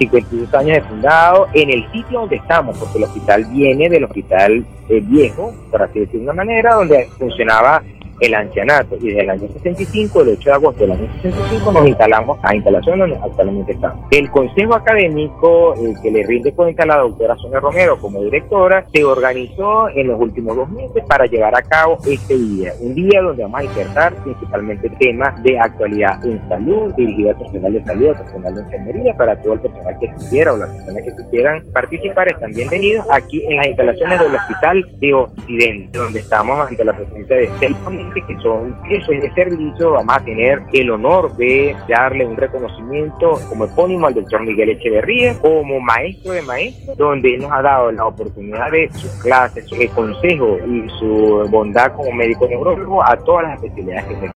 52 años de fundado, en el sitio donde estamos, porque el hospital viene del hospital viejo, por así decirlo de una manera, donde funcionaba el ancianato, y desde el año 65, el 8 de agosto del año 65, nos instalamos a instalación donde actualmente estamos. El consejo académico, que le rinde cuenta a la doctora Sonia Romero como directora, se organizó en los últimos 2 meses para llevar a cabo este día, un día donde vamos a insertar principalmente temas de actualidad en salud, dirigido al personal de salud, al personal de enfermería, para todo el personal que quisiera o las personas que quisieran participar están bienvenidos aquí en las instalaciones del Hospital de Occidente, donde estamos ante la presencia de 6 que son jefes de servicio. Vamos a tener el honor de darle un reconocimiento como epónimo al doctor Miguel Echeverría como maestro de maestros, donde él nos ha dado la oportunidad de sus clases, su consejo y su bondad como médico neurólogo a todas las especialidades que